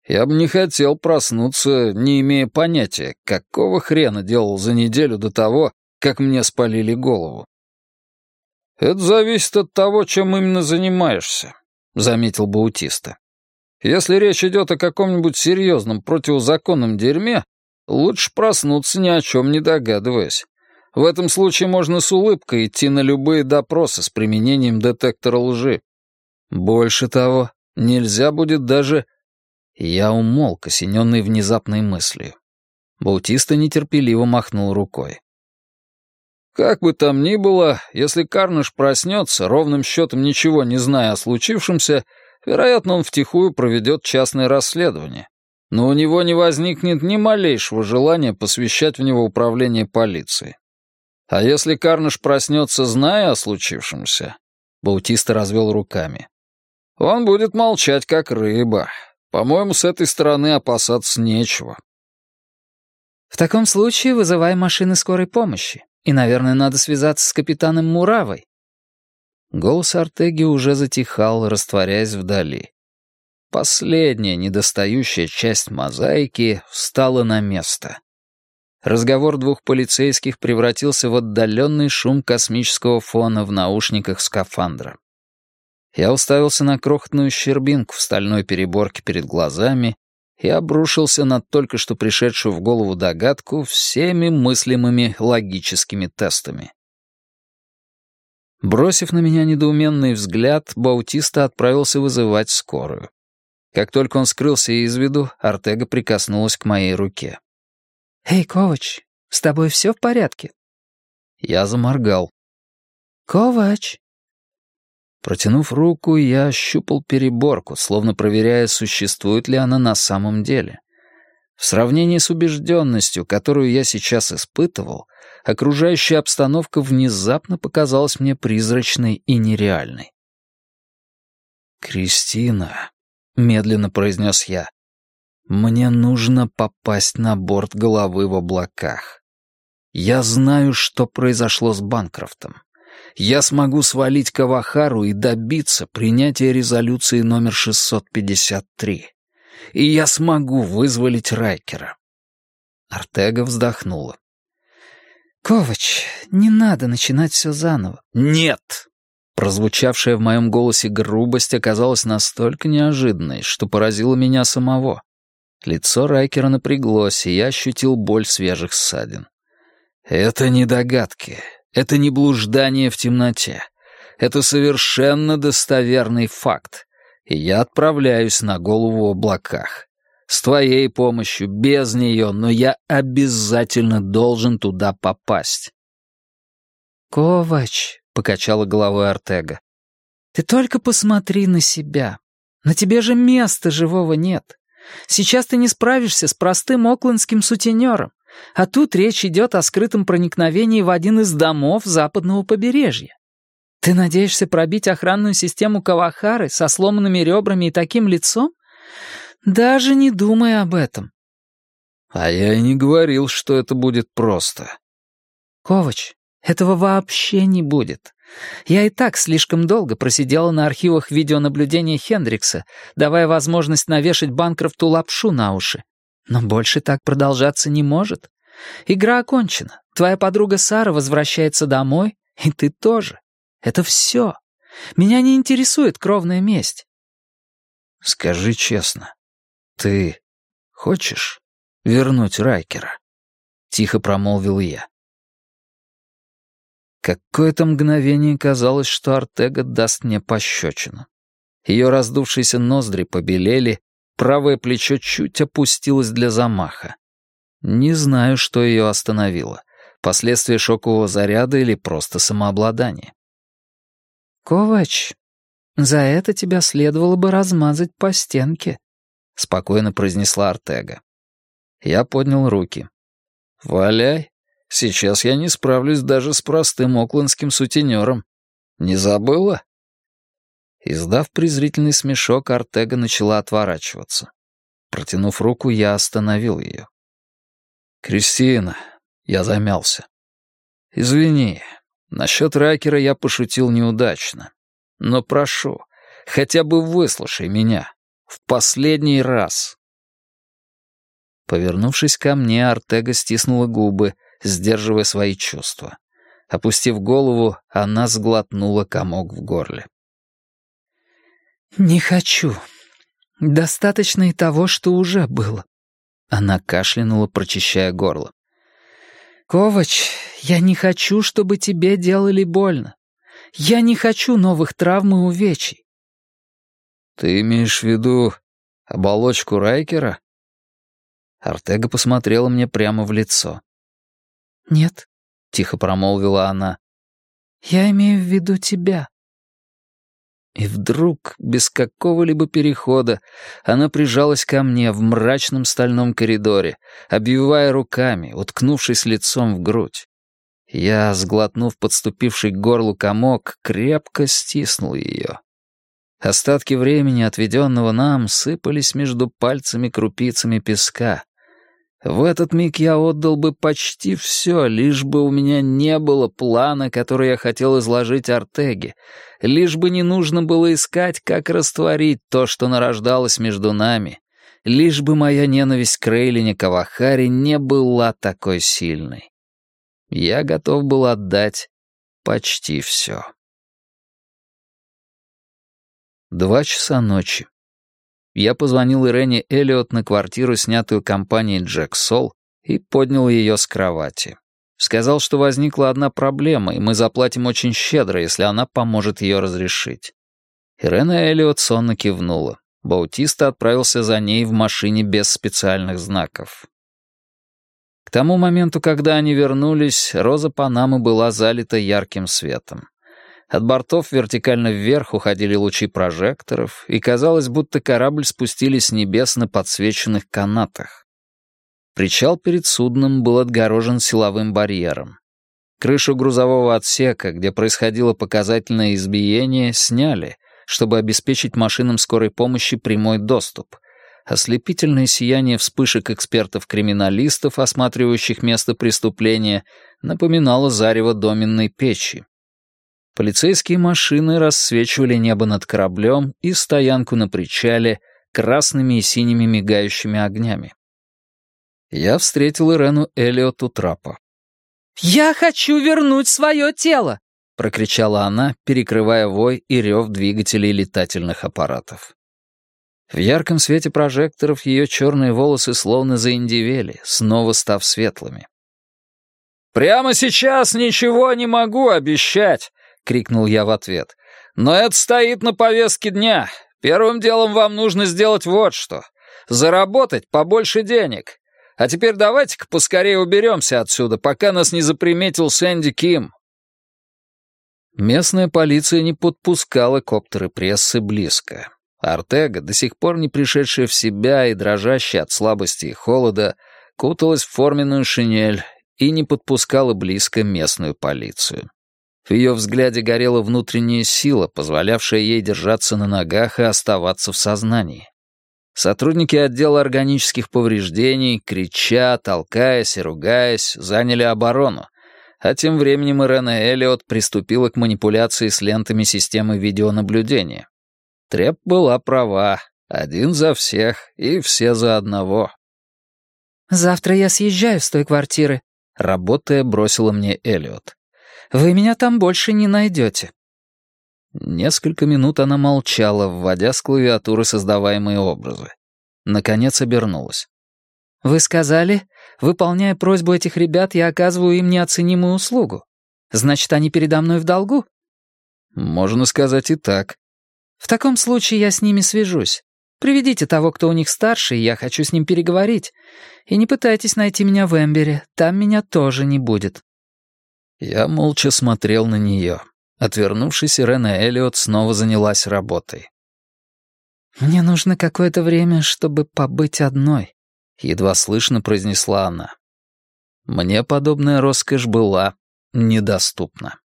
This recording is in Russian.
Я бы не хотел проснуться, не имея понятия, какого хрена делал за неделю до того, как мне спалили голову. «Это зависит от того, чем именно занимаешься», — заметил Баутиста. «Если речь идет о каком-нибудь серьезном противозаконном дерьме, лучше проснуться ни о чем не догадываясь. В этом случае можно с улыбкой идти на любые допросы с применением детектора лжи. Больше того, нельзя будет даже...» Я умолк, осененный внезапной мыслью. Баутиста нетерпеливо махнул рукой. «Как бы там ни было, если Карнаш проснется, ровным счетом ничего не зная о случившемся, вероятно, он втихую проведет частное расследование. Но у него не возникнет ни малейшего желания посвящать в него управление полицией. А если Карнаш проснется, зная о случившемся...» Баутиста развел руками. «Он будет молчать, как рыба. По-моему, с этой стороны опасаться нечего». «В таком случае вызывай машины скорой помощи. И, наверное, надо связаться с капитаном Муравой». Голос Артеги уже затихал, растворяясь вдали. Последняя недостающая часть мозаики встала на место. Разговор двух полицейских превратился в отдаленный шум космического фона в наушниках скафандра. Я уставился на крохотную щербинку в стальной переборке перед глазами и обрушился на только что пришедшую в голову догадку всеми мыслимыми логическими тестами. Бросив на меня недоуменный взгляд, Баутиста отправился вызывать скорую. Как только он скрылся из виду, Артега прикоснулась к моей руке. «Эй, Ковач, с тобой все в порядке?» Я заморгал. «Ковач!» Протянув руку, я ощупал переборку, словно проверяя, существует ли она на самом деле. В сравнении с убежденностью, которую я сейчас испытывал, окружающая обстановка внезапно показалась мне призрачной и нереальной. «Кристина», — медленно произнес я, — «мне нужно попасть на борт головы в облаках. Я знаю, что произошло с Банкрофтом. Я смогу свалить Кавахару и добиться принятия резолюции номер 653. И я смогу вызволить Райкера». Артега вздохнула. «Ковач, не надо начинать все заново». «Нет!» Прозвучавшая в моем голосе грубость оказалась настолько неожиданной, что поразила меня самого. Лицо Райкера напряглось, и я ощутил боль свежих ссадин. «Это не догадки. Это не блуждание в темноте. Это совершенно достоверный факт. И я отправляюсь на голову в облаках. С твоей помощью, без нее, но я обязательно должен туда попасть». «Ковач», — покачала головой Артега, — «ты только посмотри на себя. На тебе же места живого нет. Сейчас ты не справишься с простым оклендским сутенером. А тут речь идет о скрытом проникновении в один из домов западного побережья. Ты надеешься пробить охранную систему Кавахары со сломанными ребрами и таким лицом? Даже не думай об этом». «А я и не говорил, что это будет просто». «Ковач, этого вообще не будет. Я и так слишком долго просидела на архивах видеонаблюдения Хендрикса, давая возможность навешать Банкрофту лапшу на уши. Но больше так продолжаться не может. Игра окончена. Твоя подруга Сара возвращается домой, и ты тоже. Это все. Меня не интересует кровная месть». «Скажи честно, ты хочешь вернуть Райкера?» — тихо промолвил я. Какое-то мгновение казалось, что Артега даст мне пощечину. Ее раздувшиеся ноздри побелели, правое плечо чуть опустилось для замаха. Не знаю, что ее остановило. Последствия шокового заряда или просто самообладание. «Ковач, за это тебя следовало бы размазать по стенке», — спокойно произнесла Артега. Я поднял руки. «Валяй. Сейчас я не справлюсь даже с простым оклендским сутенером. Не забыла?» Издав презрительный смешок, Артега начала отворачиваться. Протянув руку, я остановил ее. «Кристина», — я замялся. «Извини, насчет Райкера я пошутил неудачно. Но прошу, хотя бы выслушай меня. В последний раз. Повернувшись ко мне, Артега стиснула губы, сдерживая свои чувства. Опустив голову, она сглотнула комок в горле. «Не хочу. Достаточно и того, что уже было». Она кашлянула, прочищая горло. «Ковач, я не хочу, чтобы тебе делали больно. Я не хочу новых травм и увечий». «Ты имеешь в виду оболочку Райкера?» Артега посмотрела мне прямо в лицо. «Нет», — тихо промолвила она. «Я имею в виду тебя». И вдруг, без какого-либо перехода, она прижалась ко мне в мрачном стальном коридоре, обвивая руками, уткнувшись лицом в грудь. Я, сглотнув подступивший к горлу комок, крепко стиснул ее. Остатки времени, отведенного нам, сыпались между пальцами крупицами песка. В этот миг я отдал бы почти все, лишь бы у меня не было плана, который я хотел изложить Артеге, лишь бы не нужно было искать, как растворить то, что нарождалось между нами, лишь бы моя ненависть к Рейлине Кавахари не была такой сильной. Я готов был отдать почти все. 2 часа ночи. Я позвонил Ирене Эллиот на квартиру, снятую компанией Джек Сол, и поднял ее с кровати. Сказал, что возникла одна проблема, и мы заплатим очень щедро, если она поможет ее разрешить. Ирена Эллиот сонно кивнула. Баутиста отправился за ней в машине без специальных знаков. К тому моменту, когда они вернулись, роза Панамы была залита ярким светом. От бортов вертикально вверх уходили лучи прожекторов, и казалось, будто корабль спустили с небес на подсвеченных канатах. Причал перед судном был отгорожен силовым барьером. Крышу грузового отсека, где происходило показательное избиение, сняли, чтобы обеспечить машинам скорой помощи прямой доступ. Ослепительное сияние вспышек экспертов-криминалистов, осматривающих место преступления, напоминало зарево доменной печи. Полицейские машины рассвечивали небо над кораблем и стоянку на причале красными и синими мигающими огнями. Я встретил Ирену Эллиот у трапа. «Я хочу вернуть свое тело!» — прокричала она, перекрывая вой и рев двигателей летательных аппаратов. В ярком свете прожекторов ее черные волосы словно заиндевели, снова став светлыми. «Прямо сейчас ничего не могу обещать!» — крикнул я в ответ. «Но это стоит на повестке дня. Первым делом вам нужно сделать вот что. Заработать побольше денег. А теперь давайте-ка поскорее уберемся отсюда, пока нас не заприметил Сэнди Ким». Местная полиция не подпускала коптеры прессы близко. Артега, до сих пор не пришедшая в себя и дрожащая от слабости и холода, куталась в форменную шинель и не подпускала близко местную полицию. В ее взгляде горела внутренняя сила, позволявшая ей держаться на ногах и оставаться в сознании. Сотрудники отдела органических повреждений, крича, толкаясь и ругаясь, заняли оборону, а тем временем Ирена Эллиот приступила к манипуляции с лентами системы видеонаблюдения. Треп была права, один за всех и все за одного. «Завтра я съезжаю с той квартиры», — работая, бросила мне Эллиот. «Вы меня там больше не найдете». Несколько минут она молчала, вводя с клавиатуры создаваемые образы. Наконец обернулась. «Вы сказали, выполняя просьбу этих ребят, я оказываю им неоценимую услугу. Значит, они передо мной в долгу?» «Можно сказать и так». «В таком случае я с ними свяжусь. Приведите того, кто у них старше, я хочу с ним переговорить. И не пытайтесь найти меня в Эмбере, там меня тоже не будет». Я молча смотрел на нее. Отвернувшись, Ирена Эллиот снова занялась работой. «Мне нужно какое-то время, чтобы побыть одной», — едва слышно произнесла она. Мне подобная роскошь была недоступна.